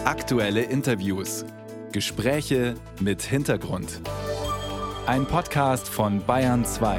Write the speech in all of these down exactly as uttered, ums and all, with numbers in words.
Aktuelle Interviews. Gespräche mit Hintergrund. Ein Podcast von Bayern zwei.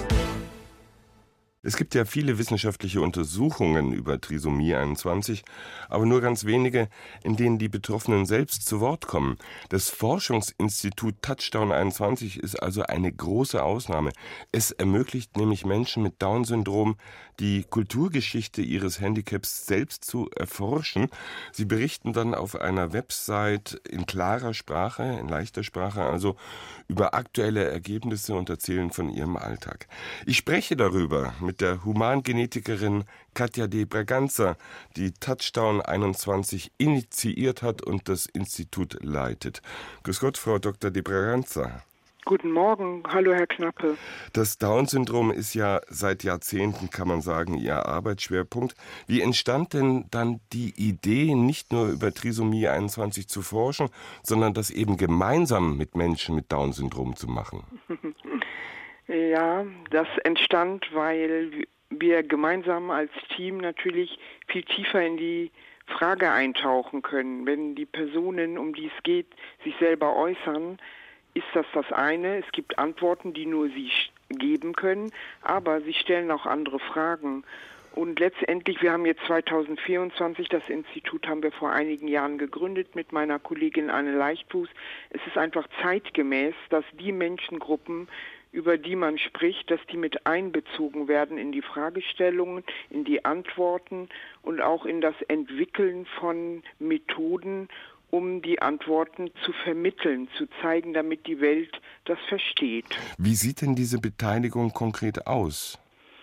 Es gibt ja viele wissenschaftliche Untersuchungen über Trisomie einundzwanzig, aber nur ganz wenige, in denen die Betroffenen selbst zu Wort kommen. Das Forschungsinstitut Touchdown einundzwanzig ist also eine große Ausnahme. Es ermöglicht nämlich Menschen mit Down-Syndrom, die Kulturgeschichte ihres Handicaps selbst zu erforschen. Sie berichten dann auf einer Website in klarer Sprache, in leichter Sprache, also über aktuelle Ergebnisse und erzählen von ihrem Alltag. Ich spreche darüber mit der Humangenetikerin Katja de Braganza, die Touchdown einundzwanzig initiiert hat und das Institut leitet. Grüß Gott, Frau Doktor de Braganza. Guten Morgen, hallo Herr Knappe. Das Down-Syndrom ist ja seit Jahrzehnten, kann man sagen, Ihr Arbeitsschwerpunkt. Wie entstand denn dann die Idee, nicht nur über Trisomie einundzwanzig zu forschen, sondern das eben gemeinsam mit Menschen mit Down-Syndrom zu machen? Ja, das entstand, weil wir gemeinsam als Team natürlich viel tiefer in die Frage eintauchen können. Wenn die Personen, um die es geht, sich selber äußern, ist das das eine. Es gibt Antworten, die nur sie geben können, aber sie stellen auch andere Fragen. Und letztendlich, wir haben jetzt zweitausendvierundzwanzig, das Institut haben wir vor einigen Jahren gegründet mit meiner Kollegin Anne Leichtfuß. Es ist einfach zeitgemäß, dass die Menschengruppen, über die man spricht, dass die mit einbezogen werden in die Fragestellungen, in die Antworten und auch in das Entwickeln von Methoden, um die Antworten zu vermitteln, zu zeigen, damit die Welt das versteht. Wie sieht denn diese Beteiligung konkret aus?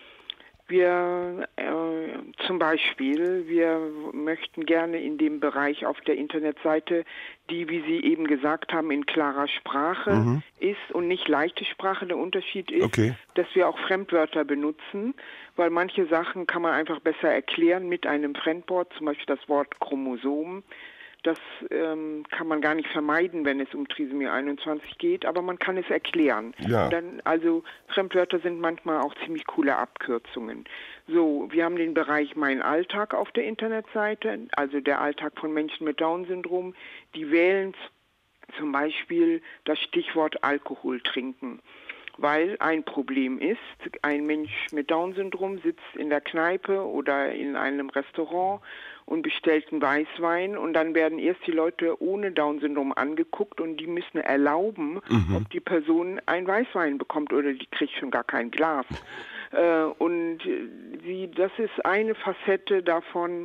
Wir äh, zum Beispiel, wir möchten gerne in dem Bereich auf der Internetseite, die, wie Sie eben gesagt haben, in klarer Sprache mhm. ist und nicht leichte Sprache. Der Unterschied ist, okay. dass wir auch Fremdwörter benutzen, weil manche Sachen kann man einfach besser erklären mit einem Fremdwort, zum Beispiel das Wort Chromosom. Das ähm, kann man gar nicht vermeiden, wenn es um Trisomie einundzwanzig geht, aber man kann es erklären. Ja. Dann, also Fremdwörter sind manchmal auch ziemlich coole Abkürzungen. So, wir haben den Bereich Mein Alltag auf der Internetseite, also der Alltag von Menschen mit Down-Syndrom. Die wählen zum Beispiel das Stichwort Alkohol trinken. Weil ein Problem ist, ein Mensch mit Down-Syndrom sitzt in der Kneipe oder in einem Restaurant und bestellt einen Weißwein und dann werden erst die Leute ohne Down-Syndrom angeguckt und die müssen erlauben, mhm. ob die Person einen Weißwein bekommt oder die kriegt schon gar kein Glas. Äh, und sie, das ist eine Facette davon,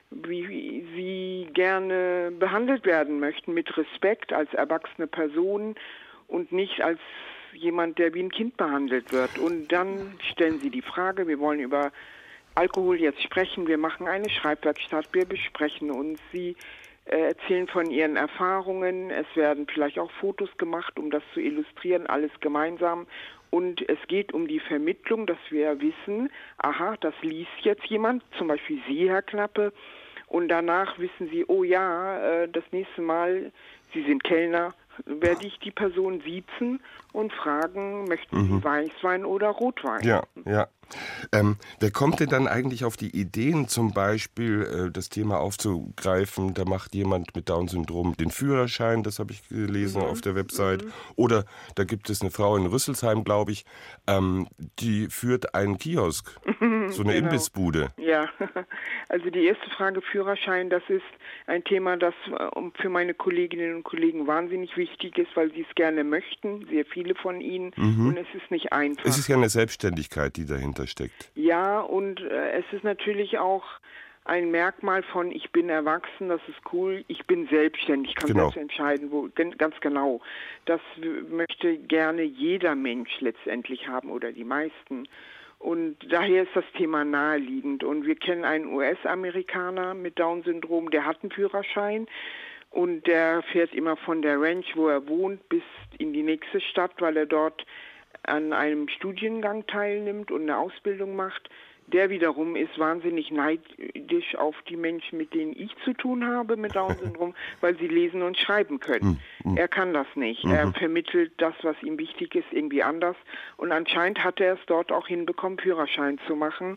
wie sie gerne behandelt werden möchten, mit Respekt als erwachsene Person und nicht als jemand, der wie ein Kind behandelt wird. Und dann stellen sie die Frage, wir wollen über Alkohol jetzt sprechen, wir machen eine Schreibwerkstatt, wir besprechen uns, sie äh, erzählen von ihren Erfahrungen, es werden vielleicht auch Fotos gemacht, um das zu illustrieren, alles gemeinsam. Und es geht um die Vermittlung, dass wir wissen, aha, das liest jetzt jemand, zum Beispiel Sie, Herr Knappe, und danach wissen Sie, oh ja, äh, das nächste Mal, Sie sind Kellner, werde ich die Person siezen und fragen, möchten Sie mhm. Weißwein oder Rotwein? Ja, ja. Ähm, wer kommt denn dann eigentlich auf die Ideen, zum Beispiel äh, das Thema aufzugreifen, da macht jemand mit Down-Syndrom den Führerschein, das habe ich gelesen mhm. auf der Website, mhm. oder da gibt es eine Frau in Rüsselsheim, glaube ich, ähm, die führt einen Kiosk, so eine genau. Imbissbude. Ja, also die erste Frage Führerschein, das ist ein Thema, das für meine Kolleginnen und Kollegen wahnsinnig wichtig ist, weil sie es gerne möchten, sehr viele von ihnen, mhm. und es ist nicht einfach. Es ist ja eine Selbstständigkeit, die dahinter steckt. Ja, und äh, es ist natürlich auch ein Merkmal von, ich bin erwachsen, das ist cool, ich bin selbstständig, ich kann genau. selbst entscheiden, wo, ganz genau. Das möchte gerne jeder Mensch letztendlich haben oder die meisten. Und daher ist das Thema naheliegend. Und wir kennen einen U S-Amerikaner mit Down-Syndrom, der hat einen Führerschein. Und der fährt immer von der Ranch, wo er wohnt, bis in die nächste Stadt, weil er dort an einem Studiengang teilnimmt und eine Ausbildung macht. Der wiederum ist wahnsinnig neidisch auf die Menschen, mit denen ich zu tun habe mit Down-Syndrom, weil sie lesen und schreiben können. Mhm. Er kann das nicht. Mhm. Er vermittelt das, was ihm wichtig ist, irgendwie anders. Und anscheinend hat er es dort auch hinbekommen, Führerschein zu machen.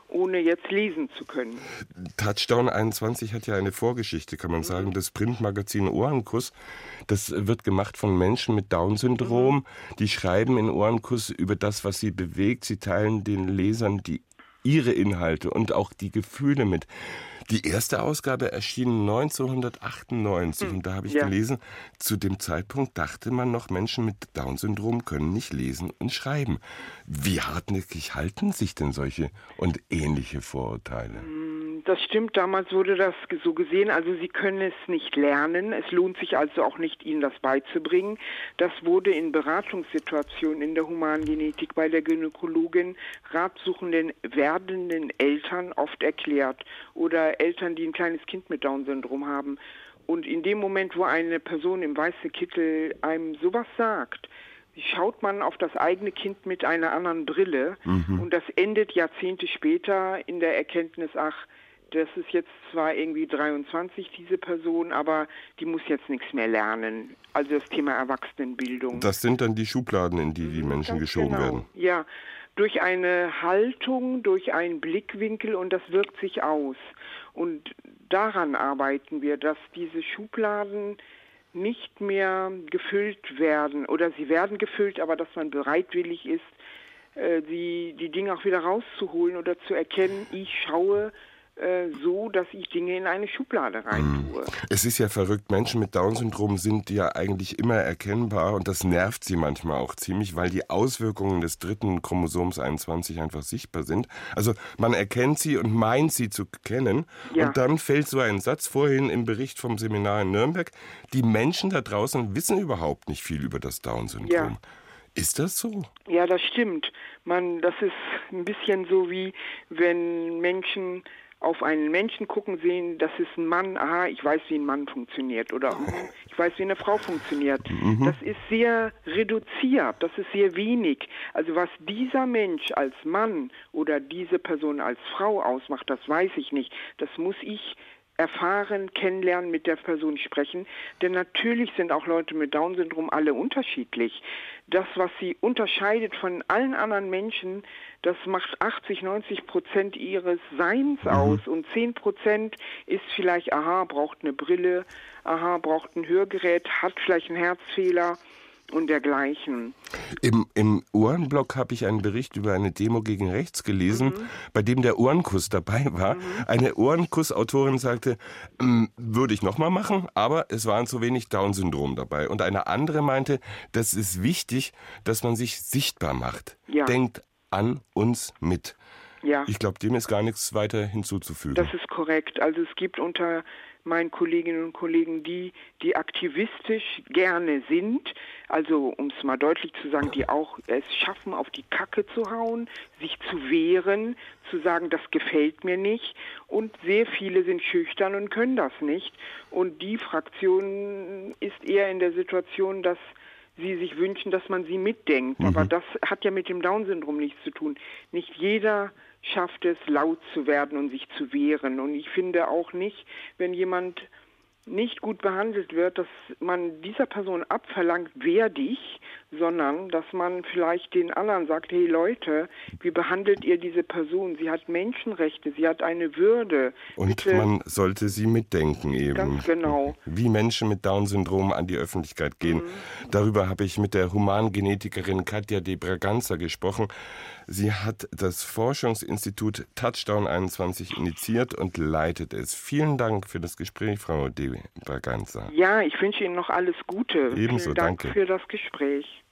ohne jetzt lesen zu können. Touchdown einundzwanzig hat ja eine Vorgeschichte, kann man sagen. Das Printmagazin Ohrenkuss, das wird gemacht von Menschen mit Down-Syndrom. Mhm. Die schreiben in Ohrenkuss über das, was sie bewegt. Sie teilen den Lesern die ihre Inhalte und auch die Gefühle mit. Die erste Ausgabe erschien neunzehnhundertachtundneunzig hm, und da habe ich ja. gelesen, zu dem Zeitpunkt dachte man noch, Menschen mit Down-Syndrom können nicht lesen und schreiben. Wie hartnäckig halten sich denn solche und ähnliche Vorurteile? Das stimmt, damals wurde das so gesehen, also sie können es nicht lernen, es lohnt sich also auch nicht, ihnen das beizubringen. Das wurde in Beratungssituationen in der Humangenetik bei der Gynäkologin ratsuchenden werdenden Eltern oft erklärt oder Eltern, die ein kleines Kind mit Down-Syndrom haben. Und in dem Moment, wo eine Person im weißen Kittel einem sowas sagt, schaut man auf das eigene Kind mit einer anderen Brille mhm. und das endet Jahrzehnte später in der Erkenntnis, ach, das ist jetzt zwar irgendwie dreiundzwanzig, diese Person, aber die muss jetzt nichts mehr lernen. Also das Thema Erwachsenenbildung. Das sind dann die Schubladen, in die die Menschen Ganz geschoben genau. werden. Ja, durch eine Haltung, durch einen Blickwinkel und das wirkt sich aus. Und daran arbeiten wir, dass diese Schubladen nicht mehr gefüllt werden oder sie werden gefüllt, aber dass man bereitwillig ist, die, die Dinge auch wieder rauszuholen oder zu erkennen, ich schaue so, dass ich Dinge in eine Schublade reintue. Es ist ja verrückt, Menschen mit Down-Syndrom sind ja eigentlich immer erkennbar und das nervt sie manchmal auch ziemlich, weil die Auswirkungen des dritten Chromosoms einundzwanzig einfach sichtbar sind. Also man erkennt sie und meint sie zu kennen ja. und dann fällt so ein Satz vorhin im Bericht vom Seminar in Nürnberg, die Menschen da draußen wissen überhaupt nicht viel über das Down-Syndrom. Ja. Ist das so? Ja, das stimmt. Man, das ist ein bisschen so wie, wenn Menschen auf einen Menschen gucken, sehen, das ist ein Mann, aha, ich weiß, wie ein Mann funktioniert oder ich weiß, wie eine Frau funktioniert. Mhm. Das ist sehr reduziert, das ist sehr wenig. Also was dieser Mensch als Mann oder diese Person als Frau ausmacht, das weiß ich nicht. Das muss ich erfahren, kennenlernen, mit der Person sprechen. Denn natürlich sind auch Leute mit Down-Syndrom alle unterschiedlich. Das, was sie unterscheidet von allen anderen Menschen, das macht achtzig, neunzig Prozent ihres Seins mhm. aus. Und zehn Prozent ist vielleicht, aha, braucht eine Brille, aha, braucht ein Hörgerät, hat vielleicht einen Herzfehler und dergleichen. Im, im Ohrenblog habe ich einen Bericht über eine Demo gegen rechts gelesen, mhm. bei dem der Ohrenkuss dabei war. Mhm. Eine Ohrenkuss-Autorin sagte, würde ich nochmal machen, aber es waren zu wenig Down-Syndrom dabei. Und eine andere meinte, das ist wichtig, dass man sich sichtbar macht. Ja. Denkt an uns mit. Ja. Ich glaube, dem ist gar nichts weiter hinzuzufügen. Das ist korrekt. Also es gibt unter meinen Kolleginnen und Kollegen die, die aktivistisch gerne sind, also um es mal deutlich zu sagen, die auch es schaffen, auf die Kacke zu hauen, sich zu wehren, zu sagen, das gefällt mir nicht. Und sehr viele sind schüchtern und können das nicht. Und die Fraktion ist eher in der Situation, dass sie sich wünschen, dass man sie mitdenkt. Mhm. Aber das hat ja mit dem Down-Syndrom nichts zu tun. Nicht jeder schafft es, laut zu werden und sich zu wehren. Und ich finde auch nicht, wenn jemand nicht gut behandelt wird, dass man dieser Person abverlangt, wehr dich, sondern dass man vielleicht den anderen sagt, hey Leute, wie behandelt ihr diese Person? Sie hat Menschenrechte, sie hat eine Würde. Und Bitte. Man sollte sie mitdenken eben. Ganz genau. Wie Menschen mit Down-Syndrom an die Öffentlichkeit gehen. Mhm. Darüber habe ich mit der Humangenetikerin Katja de Braganza gesprochen. Sie hat das Forschungsinstitut Touchdown einundzwanzig initiiert und leitet es. Vielen Dank für das Gespräch, Frau de Braganza. Ja, ich wünsche Ihnen noch alles Gute. Ebenso, Vielen Dank danke. für das Gespräch.